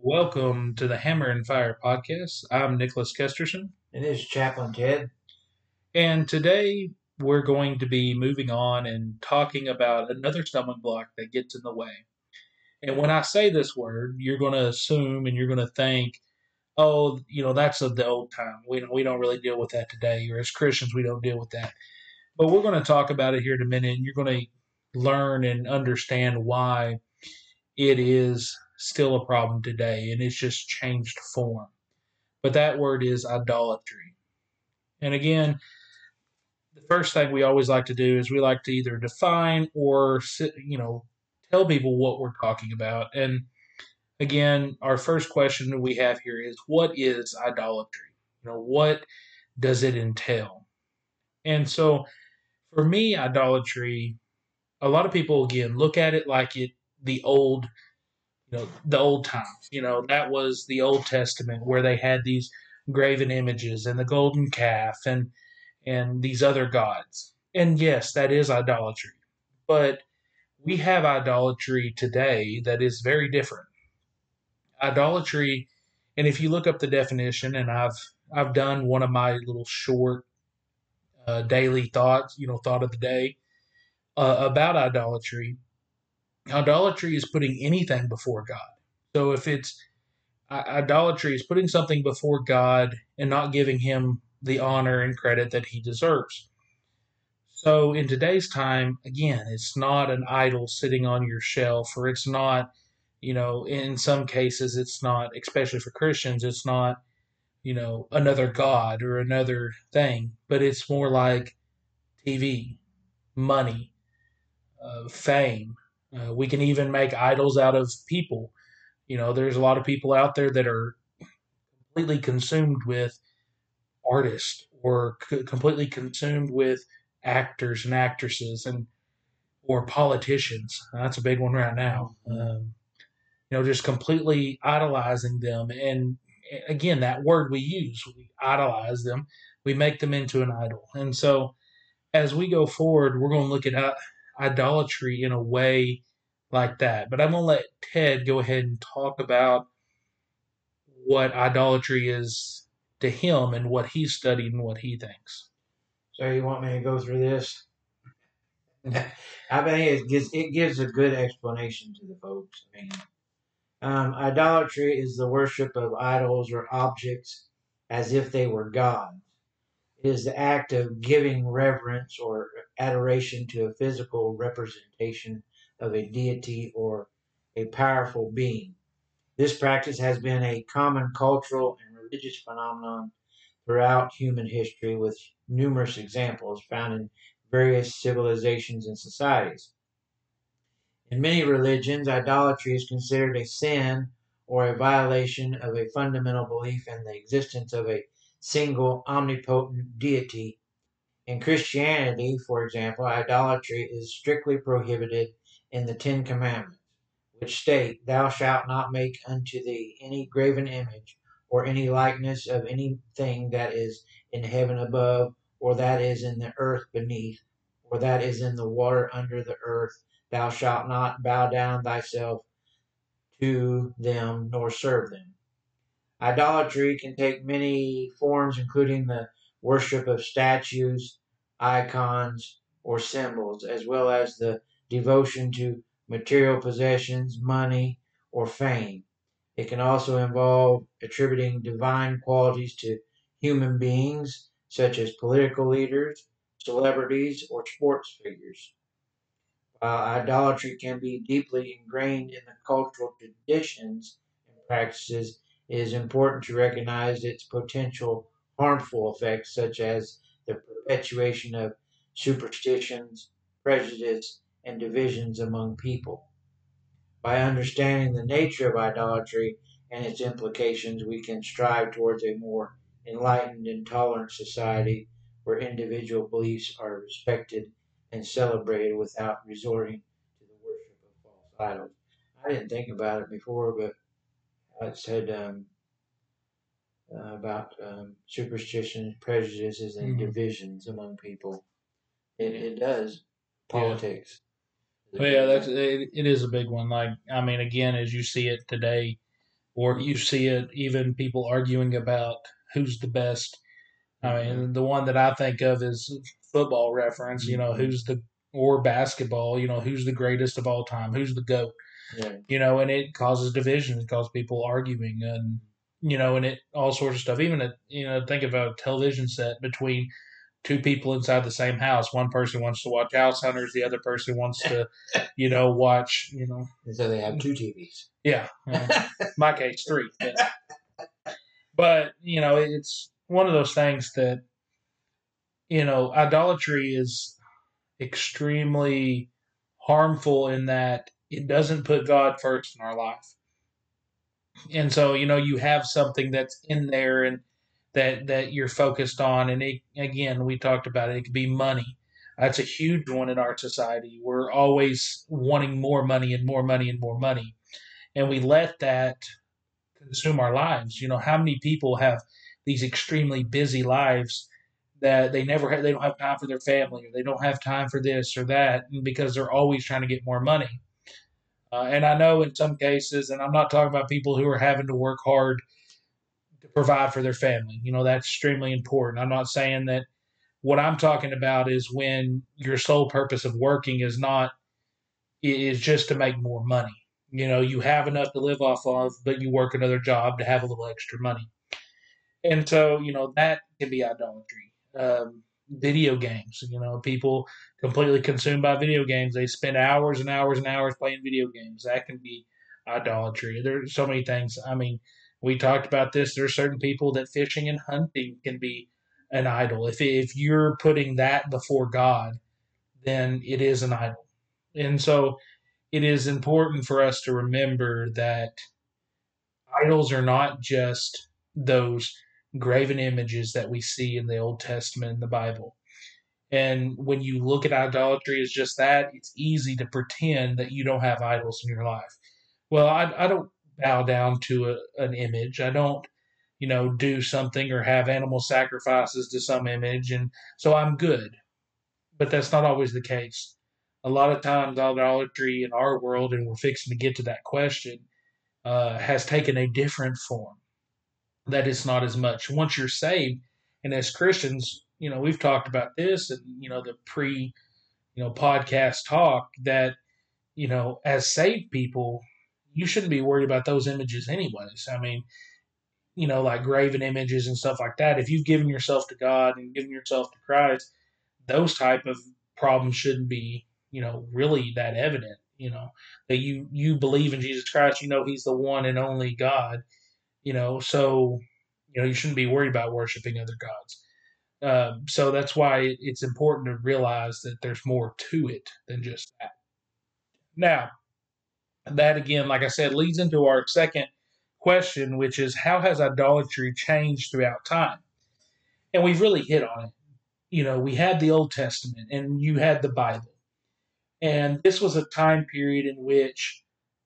Welcome to the Hammer and Fire podcast. I'm Nicholas Kesterson, It is Chaplain Ted. and today we're going to be moving on and talking about another stumbling block that gets in the way. And when I say this word, you're going to assume and you're going to think, oh, that's of the old time. We don't really deal with that today, or as Christians, we don't deal with that. But we're going to talk about it here in a minute, and you're going to learn and understand why it is still a problem today, and it's just changed form. But that word is idolatry. And again, the first thing we always like to do is we like to either define or tell people what we're talking about. And again, our first question that we have here is, what is idolatry? What does it entail? And so for me, idolatry, a lot of people again look at it like the old the old times. That was the Old Testament where they had these graven images and the golden calf and these other gods. And yes, that is idolatry. But we have idolatry today that is very different. Idolatry, and if you look up the definition, and I've done one of my little short daily thoughts, thought of the day about idolatry. Idolatry is putting anything before God. So if it's idolatry is putting something before God and not giving him the honor and credit that he deserves. So in today's time, again, it's not an idol sitting on your shelf, or it's not, in some cases, it's not, especially for Christians, it's not, another God or another thing, but it's more like TV, money, fame. We can even make idols out of people. There's a lot of people out there that are completely consumed with artists or completely consumed with actors and actresses and or politicians. That's a big one right now. Just completely idolizing them. And again, that word we use, we idolize them, we make them into an idol. And so as we go forward, we're going to look at idolatry in a way like that. But I'm going to let Ted go ahead and talk about what idolatry is to him and what he's studied and what he thinks. So you want me to go through this? I think it gives a good explanation to the folks. Idolatry is the worship of idols or objects as if they were gods. It is the act of giving reverence or adoration to a physical representation of a deity or a powerful being. This practice has been a common cultural and religious phenomenon throughout human history, with numerous examples found in various civilizations and societies. In many religions, idolatry is considered a sin or a violation of a fundamental belief in the existence of a single omnipotent deity. In Christianity, for example, idolatry is strictly prohibited in the Ten Commandments, which state, "Thou shalt not make unto thee any graven image, or any likeness of anything that is in heaven above, or that is in the earth beneath, or that is in the water under the earth. Thou shalt not bow down thyself to them, nor serve them." Idolatry can take many forms, including the worship of statues, icons, or symbols, as well as the devotion to material possessions, money, or fame. It can also involve attributing divine qualities to human beings, such as political leaders, celebrities, or sports figures. While idolatry can be deeply ingrained in the cultural traditions and practices, it is important to recognize its potential harmful effects, such as the perpetuation of superstitions, prejudice, and divisions among people. By understanding the nature of idolatry and its implications, we can strive towards a more enlightened and tolerant society where individual beliefs are respected and celebrated without resorting to the worship of false idols. I didn't think about it before, but it said about superstitions, prejudices, and divisions among people. It does. Politics. Well, yeah, it is a big one. Like, I mean, again, as you see it today, or you see it even people arguing about who's the best. I mean, the one that I think of is football reference, who's the, or basketball, who's the greatest of all time, who's the GOAT, Yeah. and it causes division, it causes people arguing, and, and it, all sorts of stuff. Even, think of a television set between two people inside the same house. One person wants to watch House Hunters, the other person wants to, watch, And so they have two TVs. Yeah. My case, three. But, it's one of those things that, idolatry is extremely harmful in that it doesn't put God first in our life. And so, you have something that's in there and that you're focused on. And it, again, we talked about it. It could be money. That's a huge one in our society. We're always wanting more money and more money and more money. And we let that consume our lives. How many people have these extremely busy lives that they don't have time for their family, or they don't have time for this or that, because they're always trying to get more money. And I know in some cases, and I'm not talking about people who are having to work hard to provide for their family. That's extremely important. I'm not saying that. What I'm talking about is when your sole purpose of working is just to make more money. You have enough to live off of, but you work another job to have a little extra money. And so, that can be idolatry. Video games, people completely consumed by video games. They spend hours and hours and hours playing video games. That can be idolatry. There's so many things. I mean, we talked about this. There are certain people that fishing and hunting can be an idol. If you're putting that before God, then it is an idol. And so it is important for us to remember that idols are not just those graven images that we see in the Old Testament and the Bible. And when you look at idolatry as just that, it's easy to pretend that you don't have idols in your life. Well, I don't bow down to an image. I don't, do something or have animal sacrifices to some image, and so I'm good. But that's not always the case. A lot of times, idolatry in our world, and we're fixing to get to that question, has taken a different form. That is not as much. Once you're saved, and as Christians, we've talked about this, and the pre, podcast talk that as saved people, you shouldn't be worried about those images anyways. I mean, like graven images and stuff like that. If you've given yourself to God and given yourself to Christ, those type of problems shouldn't be, really that evident. That you believe in Jesus Christ, He's the one and only God. So you shouldn't be worried about worshiping other gods. So that's why it's important to realize that there's more to it than just that. Now, that again, like I said, leads into our second question, which is how has idolatry changed throughout time? And we've really hit on it. We had the Old Testament and you had the Bible. And this was a time period in which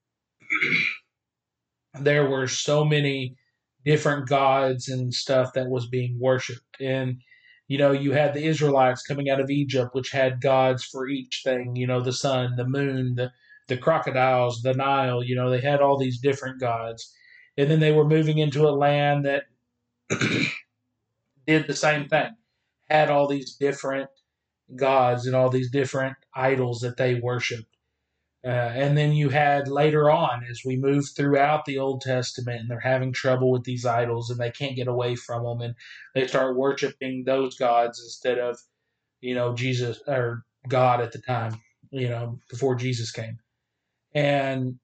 there were so many different gods and stuff that was being worshipped. And, you had the Israelites coming out of Egypt, which had gods for each thing, the sun, the moon, the crocodiles, the Nile, they had all these different gods. And then they were moving into a land that did the same thing, had all these different gods and all these different idols that they worshiped. And then you had later on, as we move throughout the Old Testament, and they're having trouble with these idols and they can't get away from them, and they start worshiping those gods instead of, Jesus or God at the time, before Jesus came. And,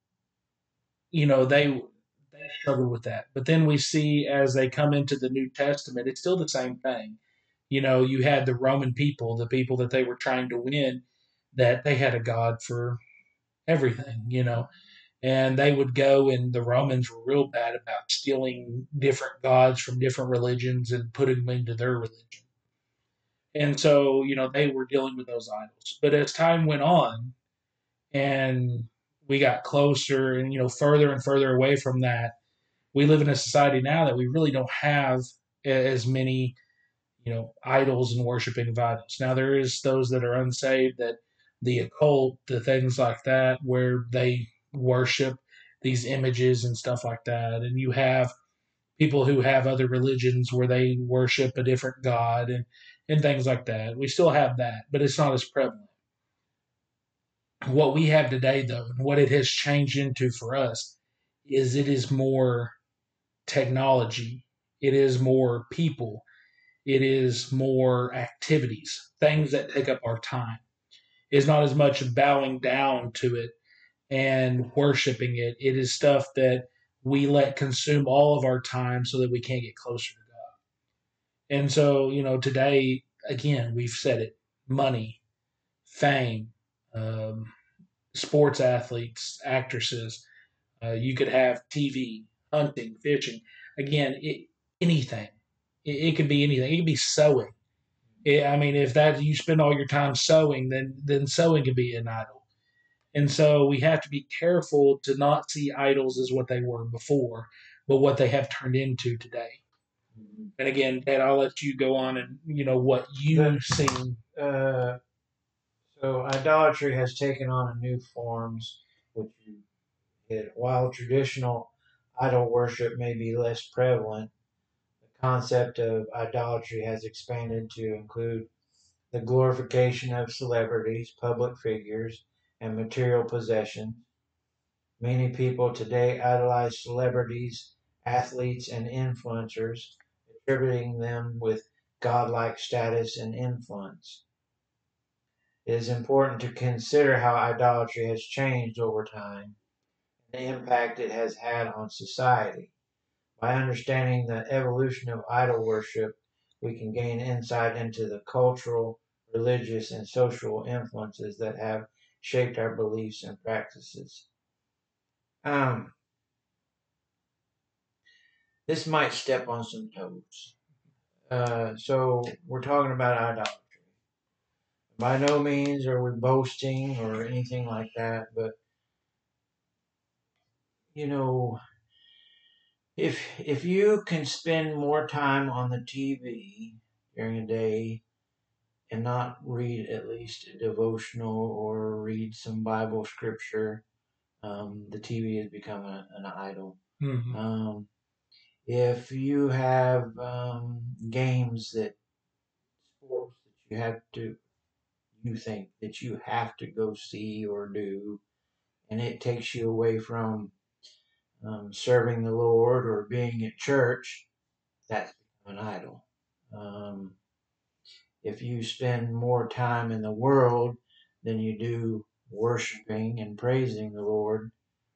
they struggled with that. But then we see as they come into the New Testament, it's still the same thing. You had the Roman people, the people that they were trying to win, that they had a God for everything, and they would go, and the Romans were real bad about stealing different gods from different religions and putting them into their religion. And so, they were dealing with those idols. But as time went on and we got closer and, further and further away from that, we live in a society now that we really don't have as many, idols and worshiping of idols. Now, there is those that are unsaved, that the occult, the things like that, where they worship these images and stuff like that. And you have people who have other religions where they worship a different god and things like that. We still have that, but it's not as prevalent. What we have today, though, and what it has changed into for us, is it is more technology, it is more people, it is more activities, things that take up our time. It's not as much bowing down to it and worshiping it. It is stuff that we let consume all of our time so that we can't get closer to God. And so, today, again, we've said it: money, fame, um, sports athletes, actresses. You could have TV, hunting, fishing. Again, anything. It could be anything. It could be sewing. I mean, if that you spend all your time sewing, then sewing can be an idol. And so we have to be careful to not see idols as what they were before, but what they have turned into today. Mm-hmm. And again, Dad, I'll let you go on and what you've seen. So idolatry has taken on new forms, which you hit. While traditional idol worship may be less prevalent, the concept of idolatry has expanded to include the glorification of celebrities, public figures, and material possessions. Many people today idolize celebrities, athletes, and influencers, attributing them with godlike status and influence. It is important to consider how idolatry has changed over time and the impact it has had on society. By understanding the evolution of idol worship, we can gain insight into the cultural, religious, and social influences that have shaped our beliefs and practices. This might step on some toes. So we're talking about idolatry. By no means are we boasting or anything like that, but if you can spend more time on the TV during a day and not read at least a devotional or read some Bible scripture, the TV has become an idol. Mm-hmm. If you have games sports that you think that you have to go see or do, and it takes you away from serving the Lord or being at church, that's become an idol. If you spend more time in the world than you do worshiping and praising the Lord,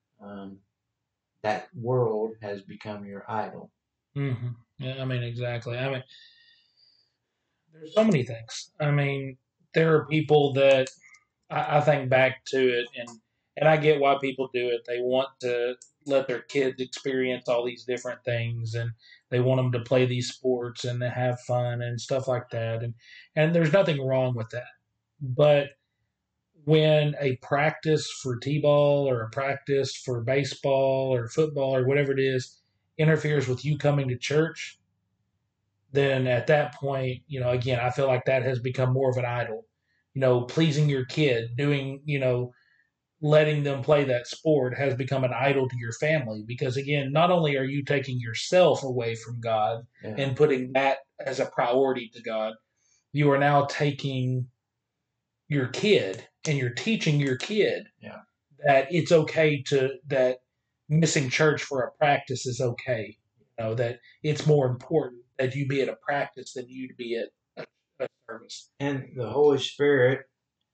that world has become your idol. Mm-hmm. Yeah, I mean, exactly. I mean, there's so many things. I mean, there are people that I think back to it, and I get why people do it. They want to let their kids experience all these different things, and they want them to play these sports and to have fun and stuff like that. And there's nothing wrong with that. But when a practice for t-ball or a practice for baseball or football or whatever it is interferes with you coming to church, then at that point, again, I feel like that has become more of an idol. Pleasing your kid, doing, letting them play that sport has become an idol to your family because, again, not only are you taking yourself away from God and putting that as a priority to God, you are now taking your kid and you're teaching your kid that it's okay that missing church for a practice is okay. That it's more important that you be at a practice than you to be at a service. And the Holy Spirit,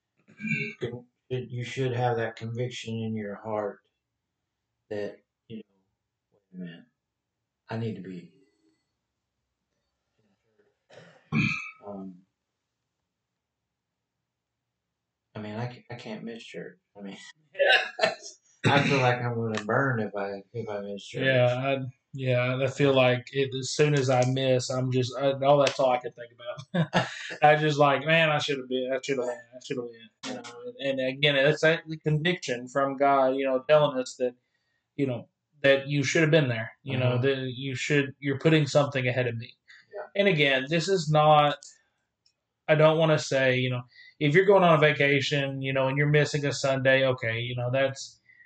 you should have that conviction in your heart that, wait a minute, I need to be. I mean, I can't miss church. I mean, I feel like I'm going to burn if I miss church. Yeah, I feel like as soon as I miss, I'm just that's all I can think about. I just like, man, I should have been. And again, it's that conviction from God, telling us that, that you should have been there. That you're putting something ahead of me. Yeah. And again, this is not. I don't want to say, if you're going on a vacation, and you're missing a Sunday, okay,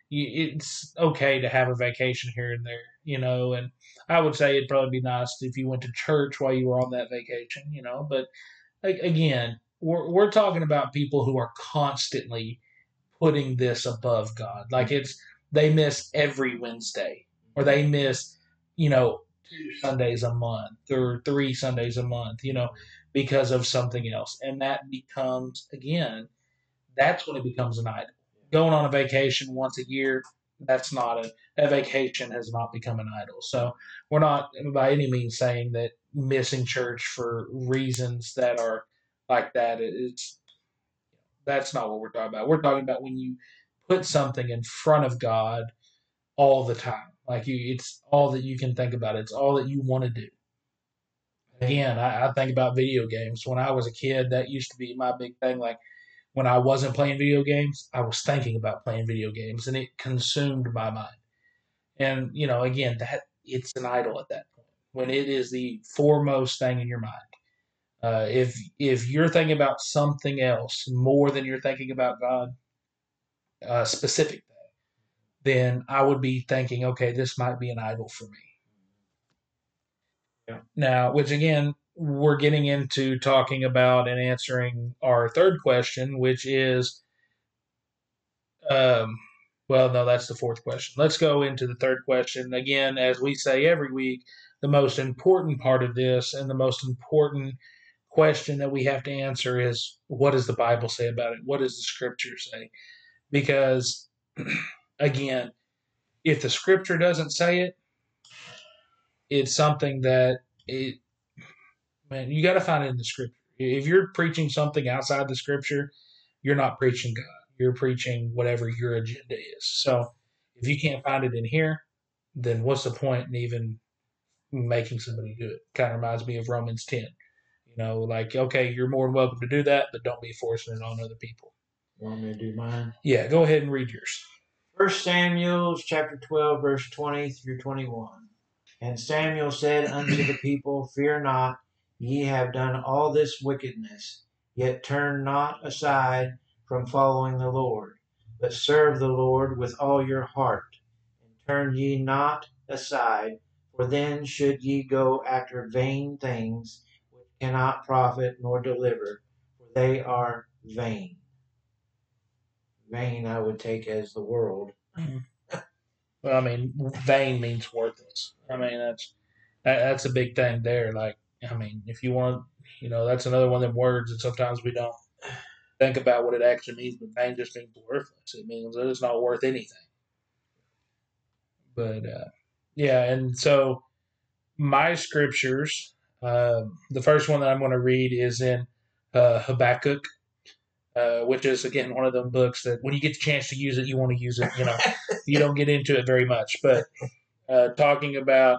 it's okay to have a vacation here and there, and I would say it'd probably be nice if you went to church while you were on that vacation, but again, we're talking about people who are constantly putting this above God. Like they miss every Wednesday, or they miss, 2 Sundays a month or 3 Sundays a month, because of something else. And that becomes, again, that's when it becomes an idol. Going on a vacation once a year, that vacation has not become an idol. So we're not by any means saying that missing church for reasons that are like that, that's not what we're talking about. We're talking about when you put something in front of God all the time. Like it's all that you can think about. It's all that you want to do. Again, I think about video games. When I was a kid, that used to be my big thing. Like when I wasn't playing video games, I was thinking about playing video games, and it consumed my mind. And again, that it's an idol at that point when it is the foremost thing in your mind. If you're thinking about something else more than you're thinking about God, specific thing, then I would be thinking, okay, this might be an idol for me. Yeah. Now, which again, we're getting into talking about and answering our third question, which is, well, no, that's the fourth question. Let's go into the third question. Again, as we say every week, the most important part of this and the most important question that we have to answer is, what does the Bible say about it? What does the Scripture say? Because, again, if the Scripture doesn't say it, it's something that man, you got to find it in the Scripture. If you're preaching something outside the Scripture, you're not preaching God. You're preaching whatever your agenda is. So if you can't find it in here, then what's the point in even making somebody do it? Kind of reminds me of Romans 10. Like, okay, you're more than welcome to do that, but don't be forcing it on other people. Want me to do mine? Yeah, go ahead and read yours. 1 Samuel chapter 12, verse 20 through 21. And Samuel said unto the people, Fear not, ye have done all this wickedness, yet turn not aside from following the Lord, but serve the Lord with all your heart, and turn ye not aside, for then should ye go after vain things, which cannot profit nor deliver, for they are vain. Vain I would take as the world. Well, I mean, vain means worthless. I mean, that's a big thing there. Like, I mean, if you want, that's another one of them words that sometimes we don't think about what it actually means. But vain just means worthless. It means that it's not worth anything. But yeah, and so my scriptures, the first one that I'm going to read is in Habakkuk. Which is, again, one of them books that when you get the chance to use it, you want to use it. You don't get into it very much. But talking about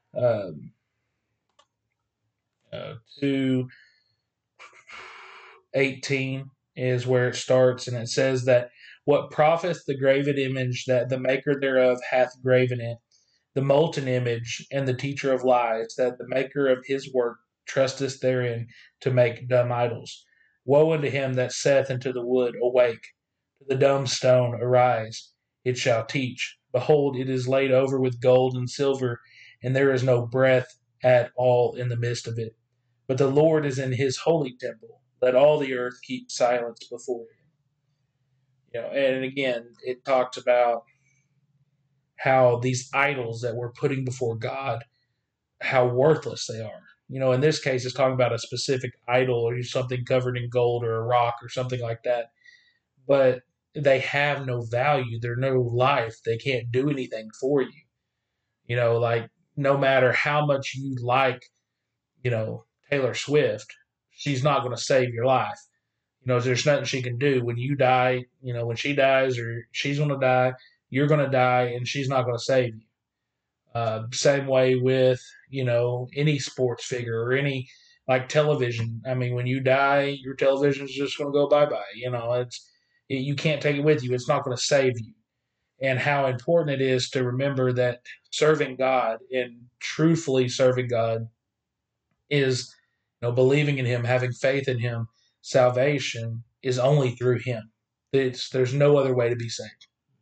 2:18 is where it starts, and it says that what profiteth the graven image that the maker thereof hath graven it, the molten image, and the teacher of lies, that the maker of his work trusteth therein to make dumb idols. Woe unto him that saith unto the wood, Awake; to the dumb stone, Arise; it shall teach. Behold, it is laid over with gold and silver, and there is no breath at all in the midst of it. But the Lord is in his holy temple. Let all the earth keep silence before him. And again, it talks about how these idols that we're putting before God, how worthless they are. In this case, it's talking about a specific idol or something covered in gold or a rock or something like that. But they have no value. They're no life. They can't do anything for you. Like no matter how much you like, Taylor Swift, she's not going to save your life. There's nothing she can do. When you die, when she dies or she's going to die, you're going to die, and she's not going to save you. Same way with, any sports figure or any, like television. I mean, when you die, your television is just going to go bye-bye. You can't take it with you. It's not going to save you. And how important it is to remember that serving God and truthfully serving God is, believing in Him, having faith in Him. Salvation is only through Him. There's no other way to be saved.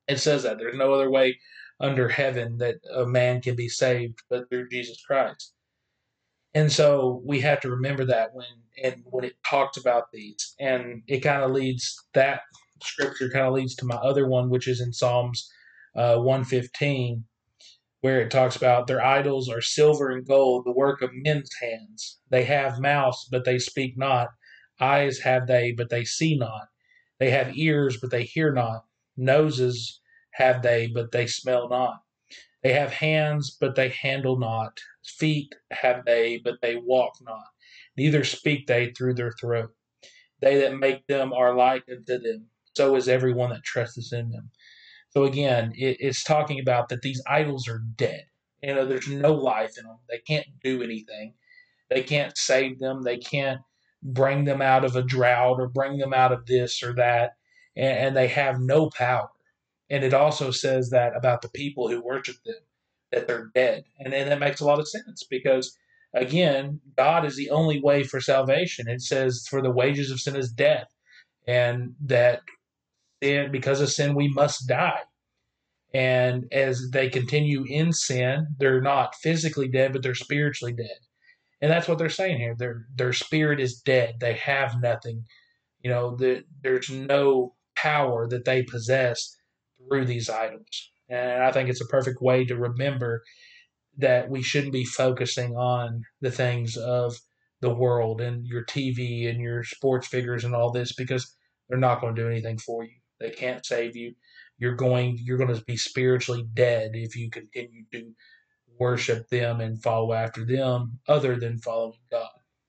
It says that there's no other way under heaven that a man can be saved but through Jesus Christ. And so we have to remember that when it talks about these, and it kind of leads that scripture kind of leads to my other one, which is in Psalms 115, where it talks about their idols are silver and gold, the work of men's hands. They have mouths, but they speak not. Eyes have they, but they see not. They have ears, but they hear not. Noses have they, but they smell not. They have hands, but they handle not. Feet have they, but they walk not. Neither speak they through their throat. They that make them are like unto them. So is everyone that trusteth in them. So again, it's talking about that these idols are dead. There's no life in them. They can't do anything. They can't save them. They can't bring them out of a drought or bring them out of this or that. And they have no power. And it also says that about the people who worship them, that they're dead. And that makes a lot of sense because, again, God is the only way for salvation. It says, for the wages of sin is death. And that because of sin, we must die. And as they continue in sin, they're not physically dead, but they're spiritually dead. And that's what they're saying here. Their spirit is dead. They have nothing. There's no power that they possess through these idols. And I think it's a perfect way to remember that we shouldn't be focusing on the things of the world and your TV and your sports figures and all this, because they're not going to do anything for you. They can't save you. You're going to be spiritually dead if you continue to worship them and follow after them other than following God.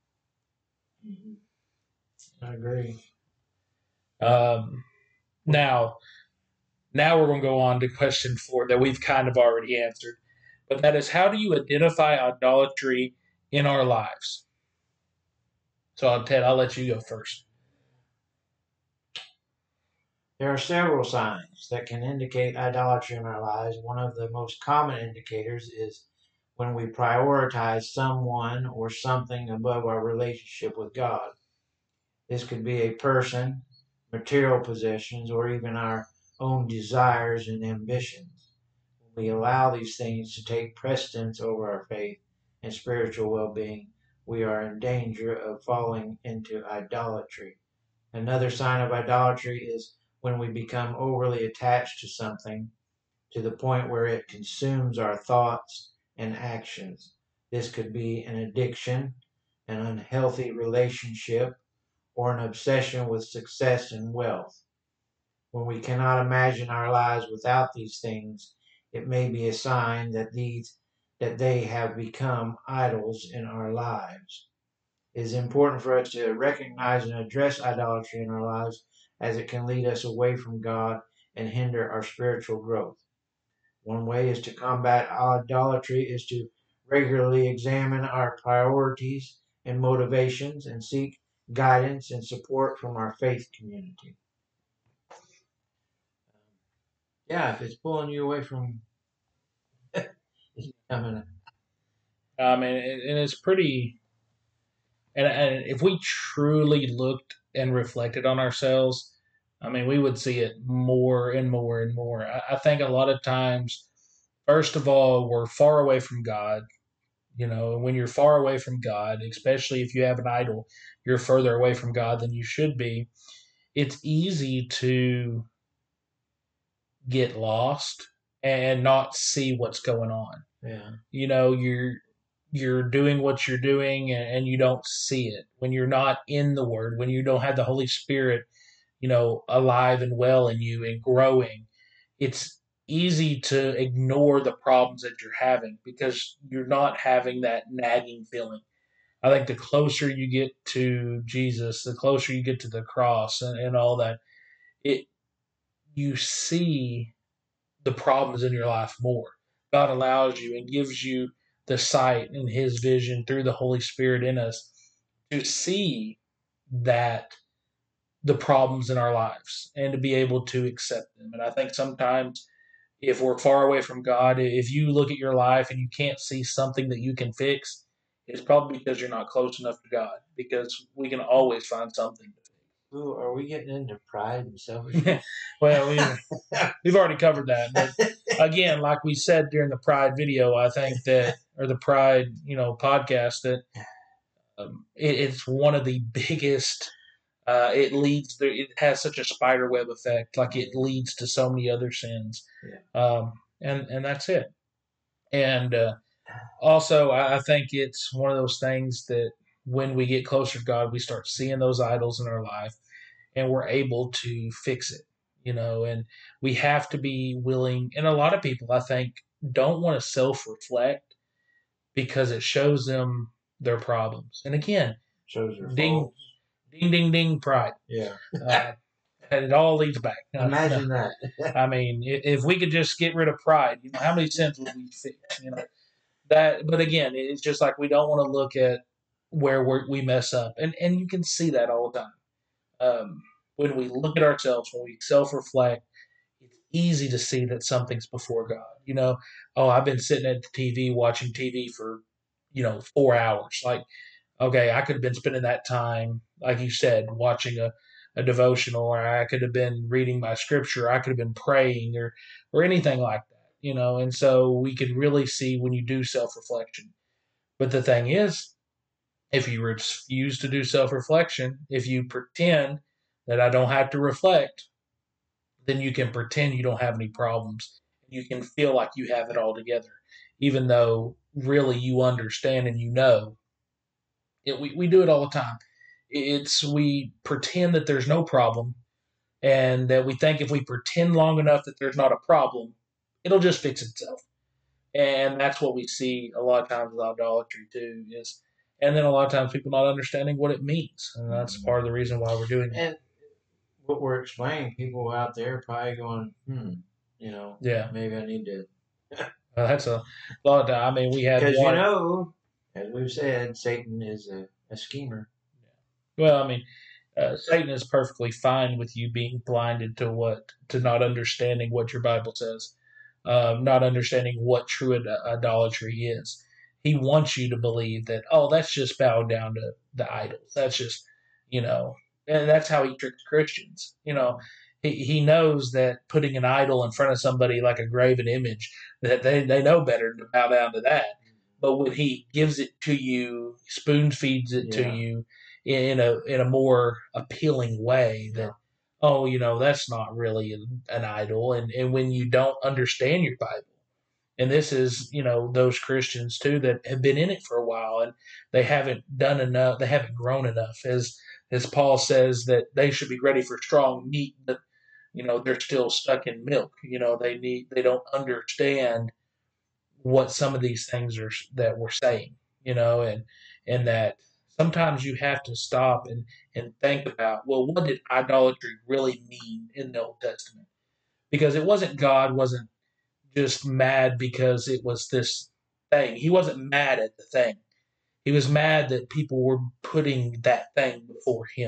I agree. Now we're going to go on to question 4 that we've kind of already answered. But that is, how do you identify idolatry in our lives? So, Ted, I'll let you go first. There are several signs that can indicate idolatry in our lives. One of the most common indicators is when we prioritize someone or something above our relationship with God. This could be a person, material possessions, or even our own desires and ambitions. When we allow these things to take precedence over our faith and spiritual well-being, we are in danger of falling into idolatry. Another sign of idolatry is when we become overly attached to something to the point where it consumes our thoughts and actions. This could be an addiction, an unhealthy relationship, or an obsession with success and wealth. When we cannot imagine our lives without these things, it may be a sign that they have become idols in our lives. It is important for us to recognize and address idolatry in our lives, as it can lead us away from God and hinder our spiritual growth. One way is to combat idolatry is to regularly examine our priorities and motivations and seek guidance and support from our faith community. If it's pulling you away from it's becoming And it's pretty. And if we truly looked and reflected on ourselves, we would see it more and more and more. I think a lot of times, first of all, we're far away from God. And when you're far away from God, especially if you have an idol, you're further away from God than you should be. It's easy to get lost and not see what's going on. Yeah. You're doing what you're doing and you don't see it. When you're not in the Word, when you don't have the Holy Spirit, alive and well in you and growing, it's easy to ignore the problems that you're having because you're not having that nagging feeling. I think the closer you get to Jesus, the closer you get to the cross and all that, you see the problems in your life more. God allows you and gives you the sight and His vision through the Holy Spirit in us to see that the problems in our lives and to be able to accept them. And I think sometimes if we're far away from God, if you look at your life and you can't see something that you can fix, it's probably because you're not close enough to God, because we can always find something to fix. Ooh, are we getting into pride and selfishness? Well, we've already covered that, but again, like we said during the Pride video, I think that, or the Pride, podcast, that it's one of the biggest. It has such a spider web effect, like it leads to so many other sins, and that's it. And also, I think it's one of those things that when we get closer to God, we start seeing those idols in our life, and we're able to fix it. And we have to be willing. And a lot of people, I think, don't want to self-reflect because it shows them their problems. And again, Shows their ding, faults. ding, ding, ding, pride. Yeah. And it all leads back. Imagine that. I mean, if we could just get rid of pride, how many sins would we fix? That. But again, it's just like we don't want to look at where we mess up, and you can see that all the time. When we look at ourselves, when we self-reflect, it's easy to see that something's before God. Oh, I've been sitting at the TV watching TV for 4 hours. Like, okay, I could have been spending that time, like you said, watching a devotional, or I could have been reading my scripture, I could have been praying, or anything like that. And so we can really see when you do self-reflection. But the thing is, if you refuse to do self-reflection, if you pretend that I don't have to reflect, then you can pretend you don't have any problems. You can feel like you have it all together, even though really you understand and we do it all the time. We pretend that there's no problem, and that we think if we pretend long enough that there's not a problem, it'll just fix itself. And that's what we see a lot of times with idolatry too. And then a lot of times people not understanding what it means, and that's part of the reason why we're doing it. And what we're explaining, people out there probably going, Yeah, maybe I need to. that's a lot of time. I mean, we had Because one. as we've said, Satan is a schemer. Well, I mean, Satan is perfectly fine with you being blinded to not understanding what your Bible says, not understanding what true idolatry is. He wants you to believe that, oh, that's just bowing down to the idols. That's just, and that's how he tricks Christians. He knows that putting an idol in front of somebody like a graven image, that they know better than to bow down to that. But when he gives it to you, spoon feeds it to you in a more appealing way, that that's not really an idol. And when you don't understand your Bible, and this is those Christians too that have been in it for a while, and they haven't done enough, they haven't grown enough, as Paul says that they should be ready for strong meat, but they're still stuck in milk. They don't understand what some of these things are that we're saying, and that sometimes you have to stop and think about, well, what did idolatry really mean in the Old Testament? Because God wasn't just mad because it was this thing. He wasn't mad at the thing. He was mad that people were putting that thing before him.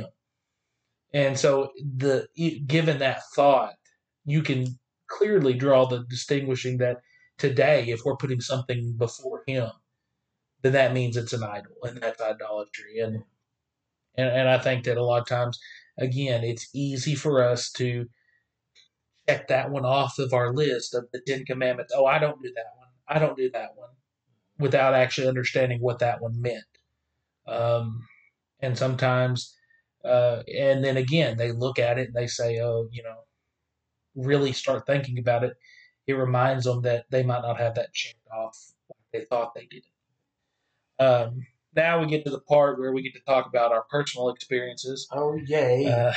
And so given that thought, you can clearly draw the distinguishing that today, if we're putting something before him, then that means it's an idol, and that's idolatry. And I think that a lot of times, again, it's easy for us to check that one off of our list of the 10 Commandments. Oh, I don't do that one. I don't do that one, without actually understanding what that one meant. And sometimes, and then again, they look at it and they say, oh, really start thinking about it. It reminds them that they might not have that checked off like they thought they did. Now we get to the part where we get to talk about our personal experiences. Oh, yay.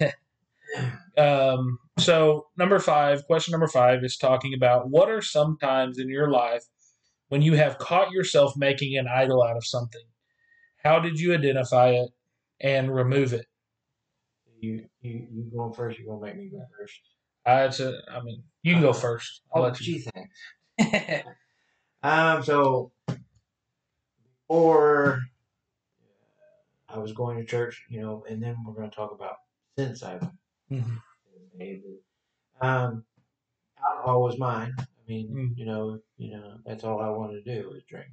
So question number 5 is talking about, what are some times in your life when you have caught yourself making an idol out of something? How did you identify it and remove it? You going first? You're going to make me go first? You can go first. I'll let you. Gee, thanks. So before I was going to church, and then we're going to talk about since I've alcohol was mine. I mean, that's all I wanted to do was drink.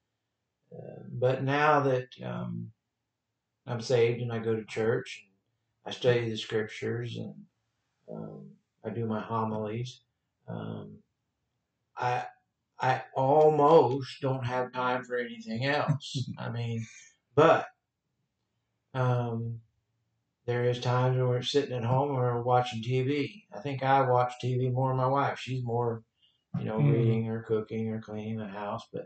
But now that I'm saved and I go to church, I study the scriptures, and I do my homilies. I I almost don't have time for anything else. I mean, but um, there is times when we're sitting at home and we're watching TV. I think I watch TV more than my wife. She's more, reading or cooking or cleaning the house. But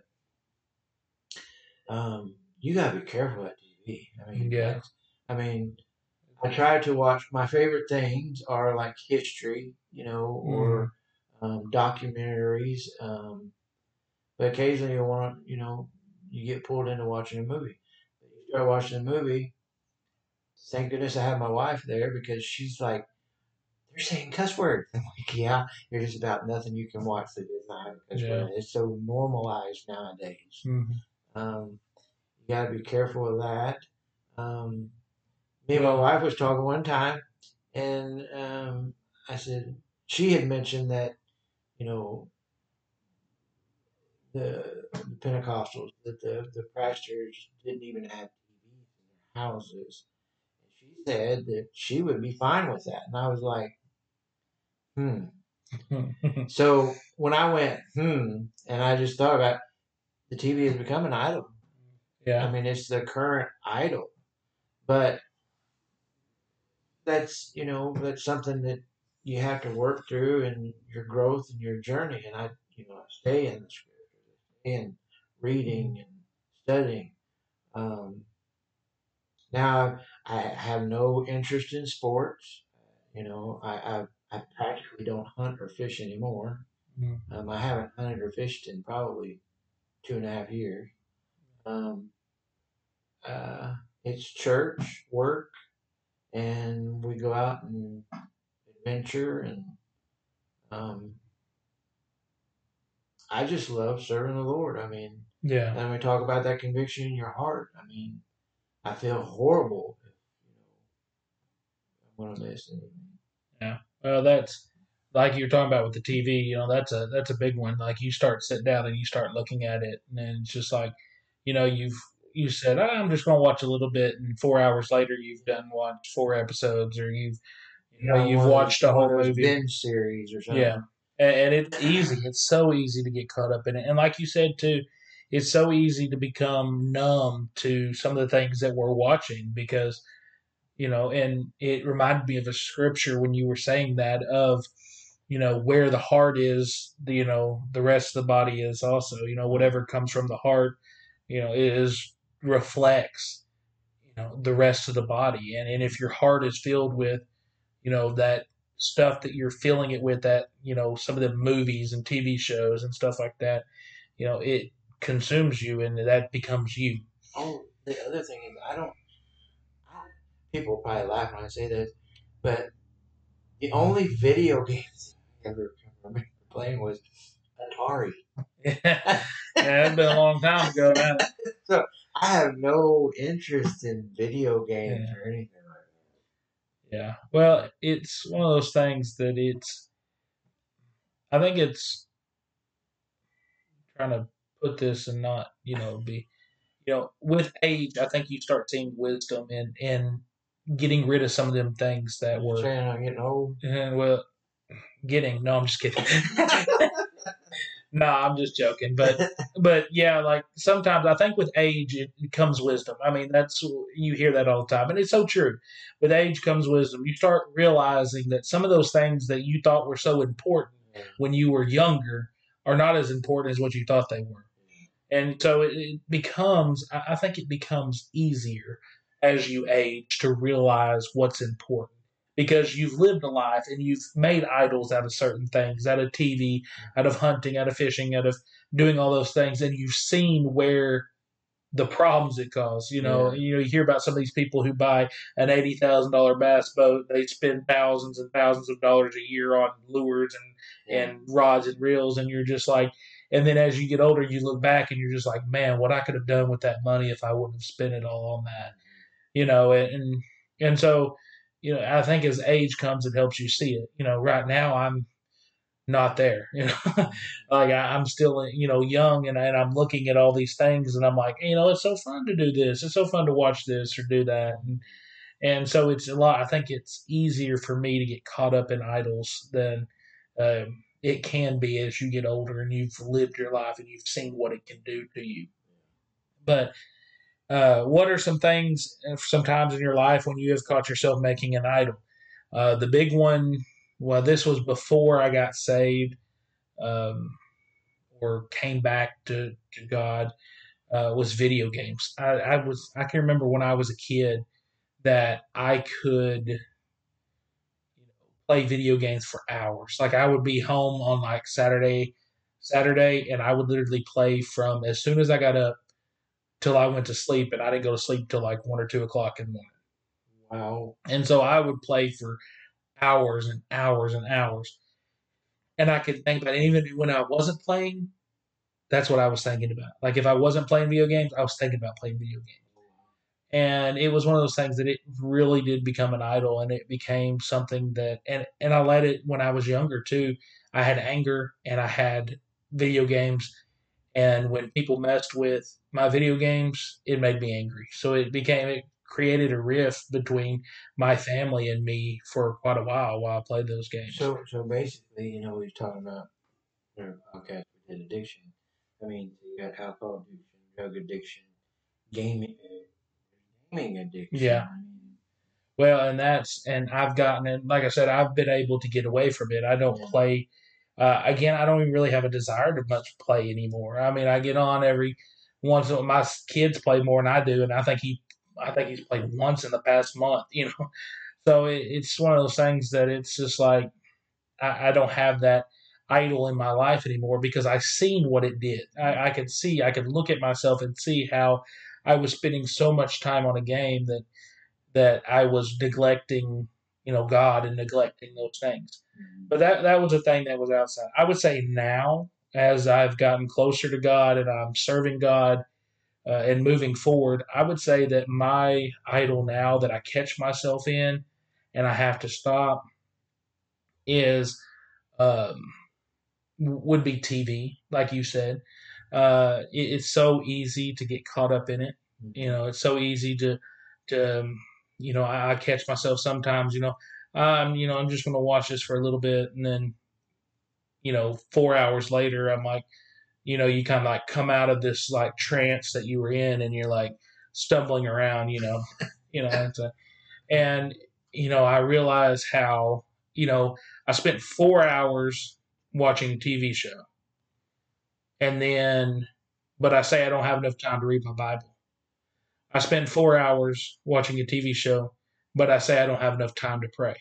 you gotta be careful with TV. Yeah. I mean, I try to watch. My favorite things are like history, or documentaries. But occasionally you want to, you get pulled into watching a movie. But you start watching a movie. Thank goodness I have my wife there because she's like, they're saying cuss words. I'm like, yeah, there's about nothing you can watch that does not have a cuss word. It's so normalized nowadays. You got to be careful of that. Me and my wife was talking one time, and I said she had mentioned that the Pentecostals that the pastors didn't even have TVs in their houses. And she said that she would be fine with that, and I was like, So when I went and I just thought about the TV has become an idol. Yeah. I mean, it's the current idol, but that's something that you have to work through in your growth and your journey. And I stay in the scriptures, stay in reading and studying. Now I have no interest in sports. I practically don't hunt or fish anymore. I haven't hunted or fished in probably 2.5 years. It's church, work, and we go out and adventure, and I just love serving the Lord. I mean, and we talk about that conviction in your heart. I mean, I feel horrible if I'm going to miss anything. Yeah. Well, that's like you're talking about with the TV. That's a big one. Like you start sitting down and you start looking at it, and then it's just like, you said, I'm just going to watch a little bit, and 4 hours later you've done watched 4 episodes, or you've watched a whole movie binge series or something. Yeah, and it's easy. It's so easy to get caught up in it, and like you said too, it's so easy to become numb to some of the things that we're watching because and it reminded me of a scripture when you were saying that of where the heart is, the rest of the body is also. Whatever comes from the heart, is reflects the rest of the body, and if your heart is filled with that stuff that you're filling it with, that some of the movies and TV shows and stuff like that, it consumes you and that becomes you. Oh, the other thing is people probably laugh when I say this, but the only video games I ever remember playing was Atari. Yeah, it's been a long time ago now. So I have no interest in video games or anything like that. Yeah. Well, it's one of those things that I think it's trying to put this and not, be, with age, I think you start seeing wisdom in getting rid of some of them things that were. Saying I'm getting old? No, I'm just kidding. No, I'm just joking. But yeah, like sometimes I think with age it comes wisdom. I mean, you hear that all the time, and it's so true. With age comes wisdom. You start realizing that some of those things that you thought were so important when you were younger are not as important as what you thought they were. And so it becomes, I think it becomes easier as you age to realize what's important. Because you've lived a life and you've made idols out of certain things, out of TV, out of hunting, out of fishing, out of doing all those things, and you've seen where the problems it caused. You hear about some of these people who buy an $80,000 bass boat, they spend thousands and thousands of dollars a year on lures and rods and reels, and you're just like, and then as you get older, you look back and you're just like, man, what I could have done with that money if I wouldn't have spent it all on that, and so. I think as age comes, it helps you see it. Right now I'm not there. Like I'm still, young, and I'm looking at all these things, and I'm like, it's so fun to do this. It's so fun to watch this or do that, And so it's a lot. I think it's easier for me to get caught up in idols than it can be as you get older and you've lived your life and you've seen what it can do to you. But what are some things sometimes in your life when you have caught yourself making an idol? The big one, well, this was before I got saved um, or came back to God, was video games. I can remember when I was a kid that I could play video games for hours. Like I would be home on like Saturday, and I would literally play from as soon as I got up till I went to sleep, and I didn't go to sleep till like 1 or 2 o'clock in the morning. Wow. And so I would play for hours and hours and hours. And I could think about it. Even when I wasn't playing, that's what I was thinking about. Like if I wasn't playing video games, I was thinking about playing video games. And it was one of those things that it really did become an idol, and it became something that, and I let it when I was younger too. I had anger and I had video games, and when people messed with my video games, it made me angry. So it created a rift between my family and me for quite a while I played those games. So basically, we're talking about podcast we did addiction. I mean, you got alcohol addiction, drug addiction, gaming, gaming addiction. Yeah. Well, and I've gotten it. Like I said, I've been able to get away from it. I don't play. Again, I don't even really have a desire to much play anymore. I mean, I get on every once. My kids play more than I do, and I think he's played once in the past month. So it's one of those things that it's just like I don't have that idol in my life anymore because I've seen what it did. I could look at myself and see how I was spending so much time on a game that I was neglecting, God and neglecting those things. But that was a thing that was outside. I would say now, as I've gotten closer to God and I'm serving God and moving forward, I would say that my idol now that I catch myself in and I have to stop is um, would be TV, like you said. It's so easy to get caught up in it. It's so easy to I catch myself sometimes. I'm just going to watch this for a little bit, and then 4 hours later, I'm like, you kind of like come out of this like trance that you were in, and you're like stumbling around, and I realize how I spent 4 hours watching a TV show, and then, but I say I don't have enough time to read my Bible. I spend 4 hours watching a TV show, but I say I don't have enough time to pray.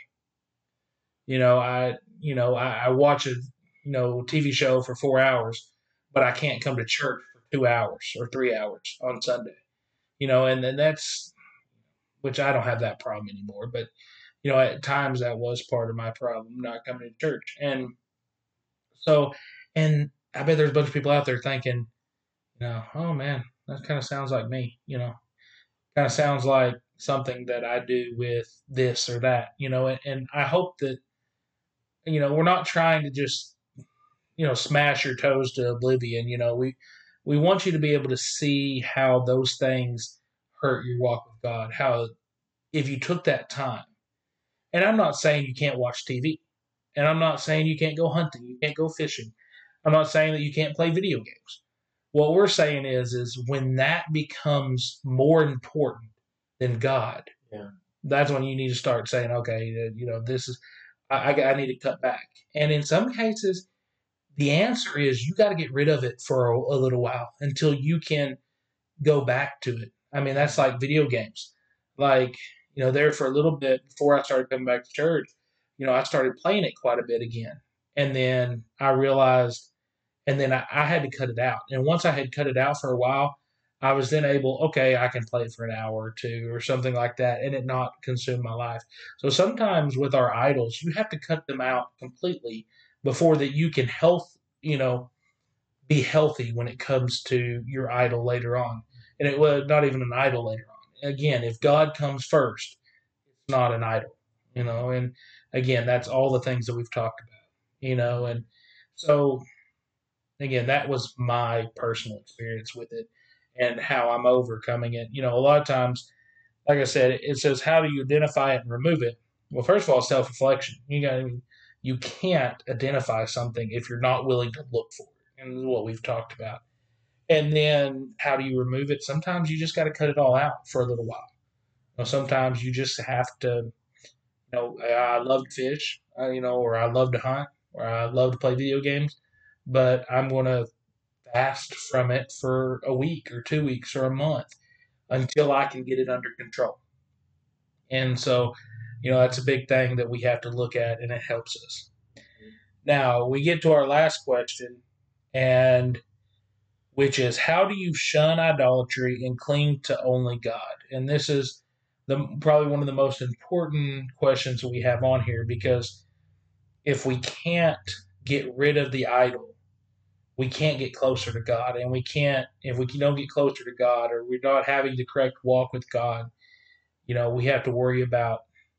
I watch a TV show for 4 hours, but I can't come to church for 2 hours or 3 hours on Sunday. And then that's which I don't have that problem anymore. But at times that was part of my problem, not coming to church. And so, and I bet there's a bunch of people out there thinking, oh man, that kind of sounds like me. Kind of sounds like something that I do with this or that. And I hope that we're not trying to just smash your toes to oblivion. We want you to be able to see how those things hurt your walk with God. How if you took that time, and I'm not saying you can't watch TV, and I'm not saying you can't go hunting, you can't go fishing. I'm not saying that you can't play video games. What we're saying is when that becomes more important than God, that's when you need to start saying, okay, this is I need to cut back. And in some cases, the answer is you got to get rid of it for a little while until you can go back to it. I mean, that's like video games. Like, there for a little bit before I started coming back to church, I started playing it quite a bit again. And then I realized, and then I had to cut it out. And once I had cut it out for a while, I was then able, okay, I can play it for an hour or two or something like that, and it not consume my life. So sometimes with our idols, you have to cut them out completely before that you can be healthy when it comes to your idol later on. And it was not even an idol later on. Again, if God comes first, it's not an idol, and again, that's all the things that we've talked about, and so again, that was my personal experience with it and how I'm overcoming it. A lot of times like I said, it says, how do you identify it and remove it? Well, first of all, self-reflection. You can't identify something if you're not willing to look for it, and this is what we've talked about. And then, how do you remove it? Sometimes you just got to cut it all out for a little while. Sometimes you just have to. I love to fish, or I love to hunt, or I love to play video games, but I'm going to fast from it for a week or 2 weeks or a month until I can get it under control. And so, that's a big thing that we have to look at, and it helps us. Now, we get to our last question, and which is, how do you shun idolatry and cling to only God? And this is probably one of the most important questions that we have on here, because if we can't get rid of the idol, we can't get closer to God. And if we don't get closer to God, or we're not having the correct walk with God, we have to worry about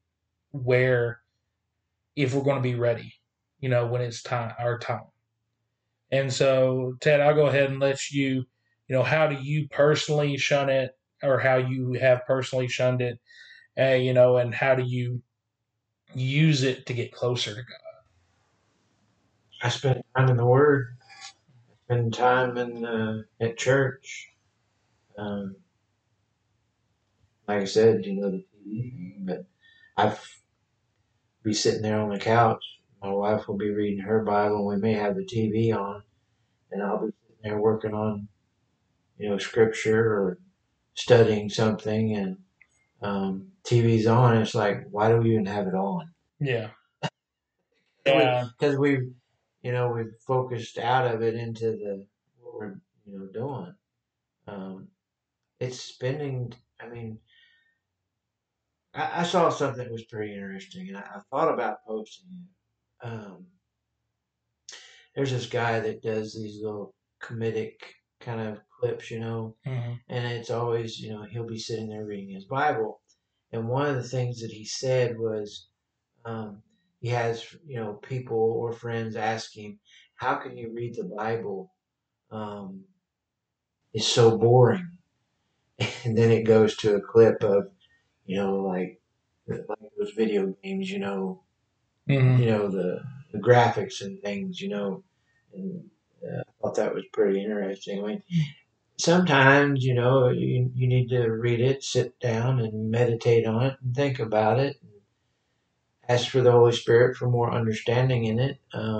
if we're going to be ready, when it's our time. And so, Ted, I'll go ahead and let you, how do you personally shun it, or how you have personally shunned it, and how do you use it to get closer to God? I spend time in the Word, spend time at church. Um, like I said, the TV thing, but I've be sitting there on the couch. My wife will be reading her Bible. We may have the TV on, and I'll be sitting there working on, scripture or studying something, and TV's on. It's like, why do we even have it on? Yeah. Yeah. Because we've focused out of it into what we're, doing. It's spending. I mean, I saw something that was pretty interesting, and I thought about posting it. There's this guy that does these little comedic kind of clips, Mm-hmm. and it's always, he'll be sitting there reading his Bible. And one of the things that he said was, he has, people or friends ask him, how can you read the Bible? It's so boring. And then it goes to a clip of, like those video games, Mm-hmm. the graphics and things, and I thought that was pretty interesting. I mean, sometimes, you need to read it, sit down and meditate on it and think about it. And ask for the Holy Spirit for more understanding in it.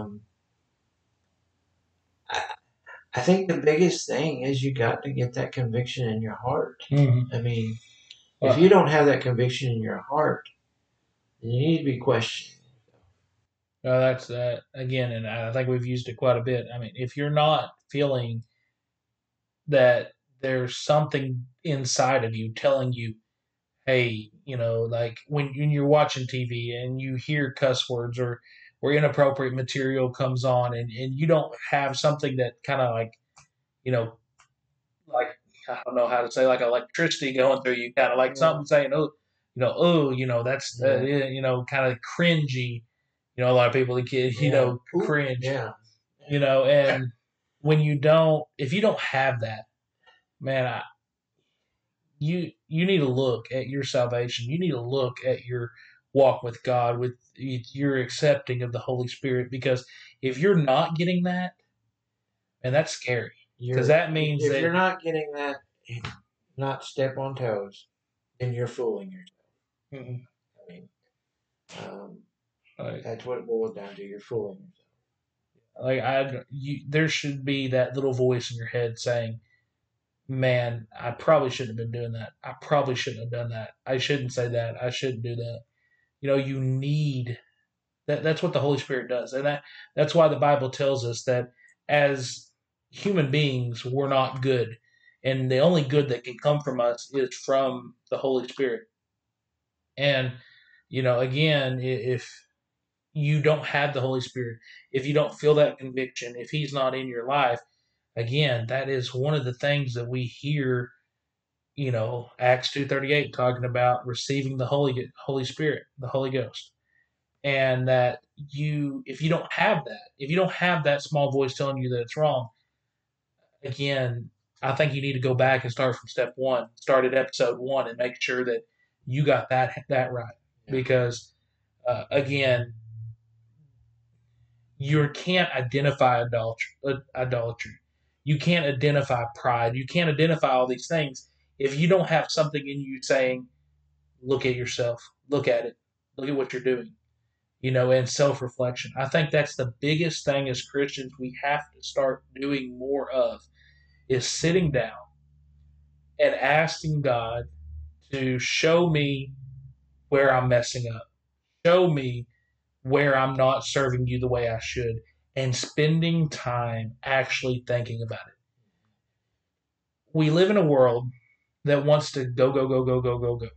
I, I think the biggest thing is you got to get that conviction in your heart. Mm-hmm. I mean, if you don't have that conviction in your heart, then you need to be questioning. That's that again, and I think we've used it quite a bit. I mean, if you're not feeling that there's something inside of you telling you, hey, like when you're watching TV and you hear cuss words, or inappropriate material comes on, and you don't have something that kind of like, you know, like, I don't know how to say, like electricity going through you, kind of like something saying, oh, that's, kind of cringy. A lot of people, cringe, Yeah. and if you don't have that, man, you need to look at your salvation. You need to look at your walk with God, with your accepting of the Holy Spirit, because if you're not getting that, and that's scary, because that means if that you're not getting that, not step on toes, then you're fooling yourself. mm-hmm. I mean, that's what it boils down to. You're fooling yourself. There should be that little voice in your head saying, man, I probably shouldn't have been doing that. I probably shouldn't have done that. I shouldn't say that. I shouldn't do that. You need that. That's what the Holy Spirit does. And that's why the Bible tells us that as human beings, we're not good. And the only good that can come from us is from the Holy Spirit. And, again, if you don't have the Holy Spirit, if you don't feel that conviction, if He's not in your life, again, that is one of the things that we hear, Acts 2:38 talking about receiving the Holy Spirit, the Holy Ghost. And that if you don't have that, if you don't have that small voice telling you that it's wrong, again, I think you need to go back and start from step one, start at episode 1, and make sure that you got that right. Yeah. Because, again, you can't identify idolatry. You can't identify pride. You can't identify all these things if you don't have something in you saying, look at yourself, look at it, look at what you're doing, and self-reflection. I think that's the biggest thing as Christians we have to start doing more of, is sitting down and asking God to show me where I'm messing up, show me where I'm not serving you the way I should, and spending time actually thinking about it. We live in a world that wants to go, go, go, go, go, go, go.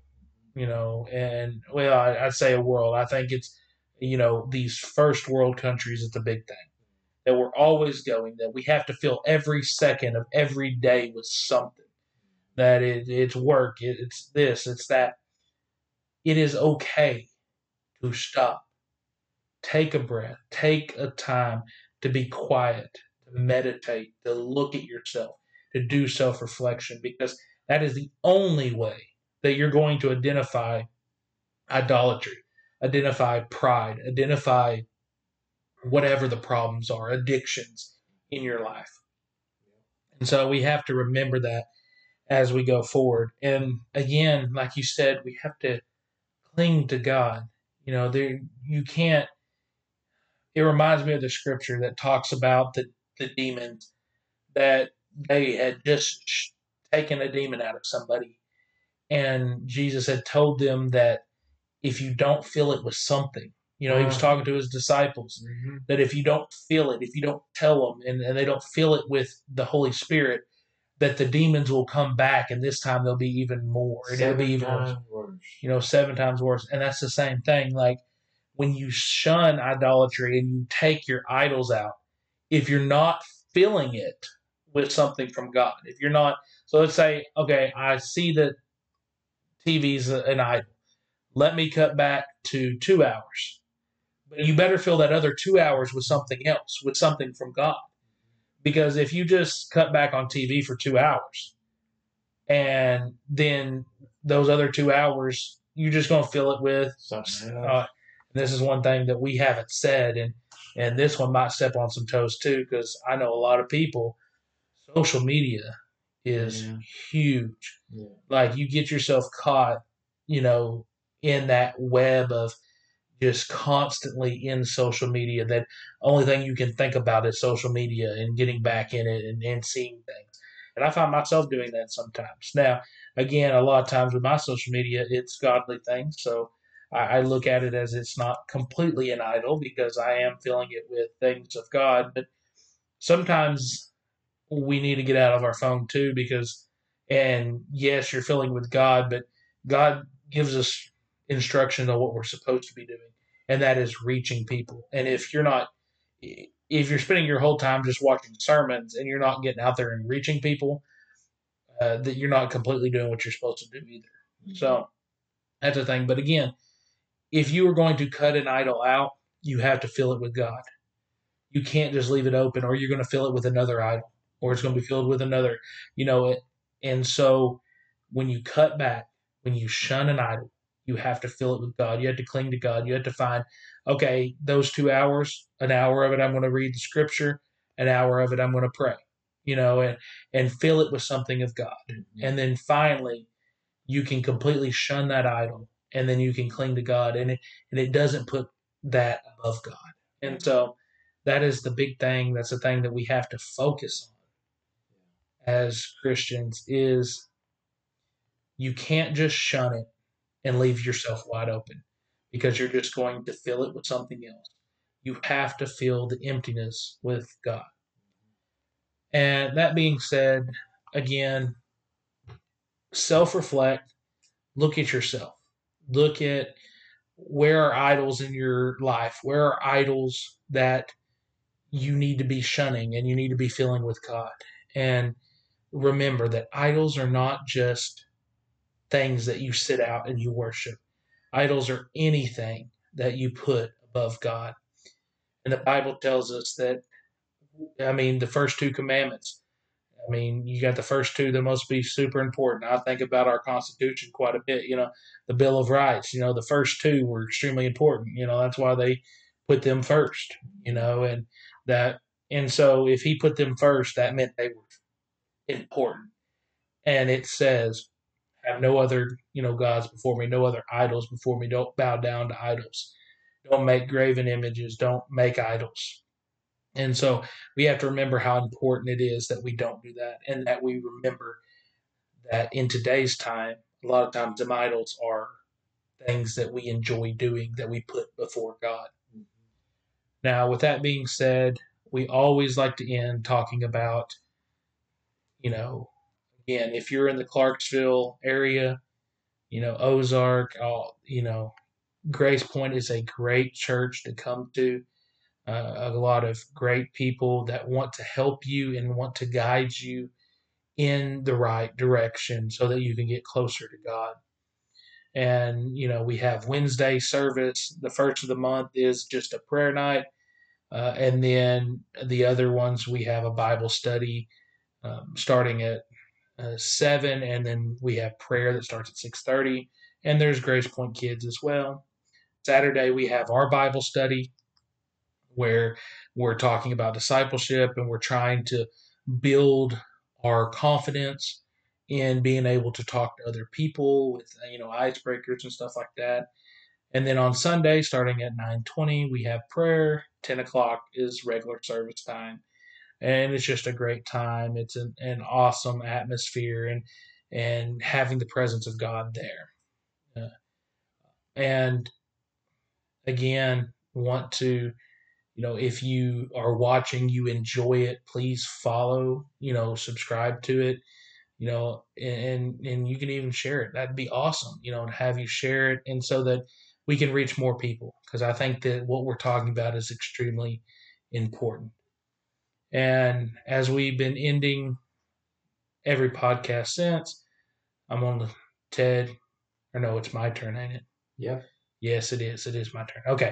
And well, I'd say a world. I think it's, these first world countries, it's a big thing that we're always going, that we have to fill every second of every day with something, that it's work, it's this, it's that. It is okay to stop, take a breath, take a time to be quiet, to meditate, to look at yourself, to do self-reflection, because that is the only way that you're going to identify idolatry, identify pride, identify whatever the problems are, addictions in your life. And so we have to remember that as we go forward. And again, like you said, we have to cling to God. You can't. It reminds me of the scripture that talks about the demons, that they had just taken a demon out of somebody, and Jesus had told them that if you don't fill it with something, he was talking to his disciples, that if you don't fill it, if you don't tell them, and they don't fill it with the Holy Spirit, that the demons will come back, and this time they'll be even more. And it'll be even worse. 7 times worse. And that's the same thing. Like, when you shun idolatry and you take your idols out, if you're not filling it with something from God, if you're not, so let's say, okay, I see that TV's an idol. Let me cut back to 2 hours. But you better fill that other 2 hours with something else, with something from God. Because if you just cut back on TV for 2 hours, and then those other 2 hours, you're just going to fill it with something else. This is one thing that we haven't said, and this one might step on some toes too, because I know a lot of people, social media is huge. Yeah. Like, you get yourself caught, in that web of just constantly in social media, that only thing you can think about is social media and getting back in it and seeing things. And I find myself doing that sometimes. Now, again, a lot of times with my social media, it's godly things. So I look at it as it's not completely an idol, because I am filling it with things of God. But sometimes we need to get out of our phone too, and yes, you're filling with God, but God gives us instruction on what we're supposed to be doing, and that is reaching people. And if you're spending your whole time just watching sermons and you're not getting out there and reaching people, that you're not completely doing what you're supposed to do either. Mm-hmm. So that's the thing. But again, if you are going to cut an idol out, you have to fill it with God. You can't just leave it open, or you're going to fill it with another idol, or it's going to be filled with another, And so when you cut back, when you shun an idol, you have to fill it with God. You have to cling to God. You have to find, okay, those 2 hours, an hour of it I'm going to read the scripture, an hour of it I'm going to pray, and fill it with something of God. Mm-hmm. And then finally, you can completely shun that idol, and then you can cling to God, and it doesn't put that above God. And so that is the big thing. That's the thing that we have to focus on as Christians, is you can't just shun it and leave yourself wide open, because you're just going to fill it with something else. You have to fill the emptiness with God. And that being said, again, self-reflect, look at yourself. Look at where are idols in your life, where are idols that you need to be shunning and you need to be filling with God. And remember that idols are not just things that you sit out and you worship. Idols are anything that you put above God. And the Bible tells us that, the first 2 commandments, I mean, you got the first two that must be super important. I think about our Constitution quite a bit. The Bill of Rights. The first two were extremely important. That's why they put them first. And that, and so if he put them first, that meant they were important. And it says, "Have no other, gods before me, no other idols before me. Don't bow down to idols. Don't make graven images. Don't make idols." And so we have to remember how important it is that we don't do that, and that we remember that in today's time, a lot of times them idols are things that we enjoy doing that we put before God. Now, with that being said, we always like to end talking about, again, if you're in the Clarksville area, Ozark, Grace Point is a great church to come to. A lot of great people that want to help you and want to guide you in the right direction so that you can get closer to God. And, we have Wednesday service. The first of the month is just a prayer night. And then the other ones, we have a Bible study starting at 7, and then we have prayer that starts at 6:30. And there's Grace Point Kids as well. Saturday, we have our Bible study where we're talking about discipleship and we're trying to build our confidence in being able to talk to other people with icebreakers and stuff like that. And then on Sunday, starting at 9:20, we have prayer. 10 o'clock is regular service time, and it's just a great time. It's an awesome atmosphere, and having the presence of God there. And again, want to, if you are watching, you enjoy it, please follow, subscribe to it, and you can even share it. That'd be awesome, to have you share it, and so that we can reach more people, because I think that what we're talking about is extremely important. And as we've been ending every podcast since, I'm on the Ted, or no, it's my turn, ain't it? Yep. Yes, it is. It is my turn. Okay.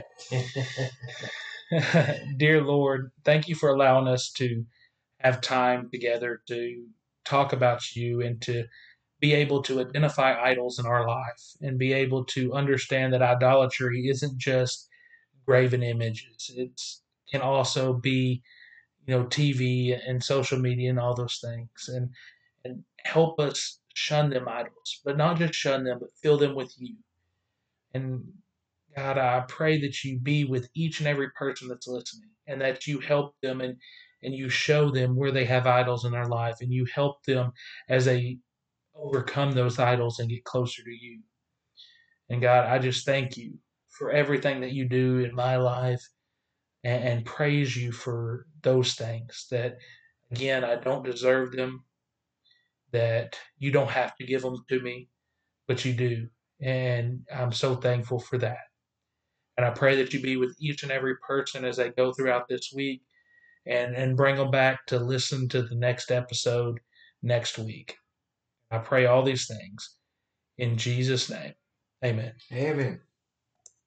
Dear Lord, thank you for allowing us to have time together to talk about you and to be able to identify idols in our life and be able to understand that idolatry isn't just graven images. It can also be, TV and social media and all those things, and help us shun them idols, but not just shun them, but fill them with you. And God, I pray that you be with each and every person that's listening, and that you help them, and you show them where they have idols in their life, and you help them as they overcome those idols and get closer to you. And God, I just thank you for everything that you do in my life, and praise you for those things that, again, I don't deserve them, that you don't have to give them to me, but you do. And I'm so thankful for that. And I pray that you be with each and every person as they go throughout this week, and bring them back to listen to the next episode next week. I pray all these things in Jesus' name. Amen. Amen.